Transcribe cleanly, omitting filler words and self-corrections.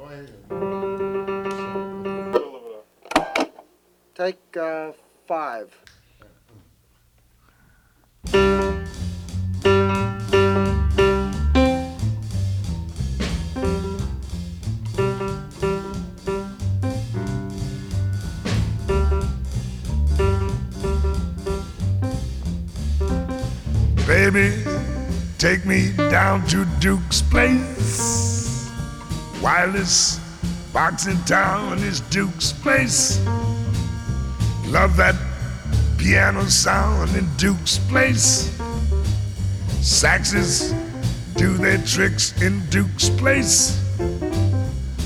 Take 5. Baby, take me down to Duke's place. Wildest box in town is Duke's place. Love that piano sound in Duke's place. Saxes do their tricks in Duke's place.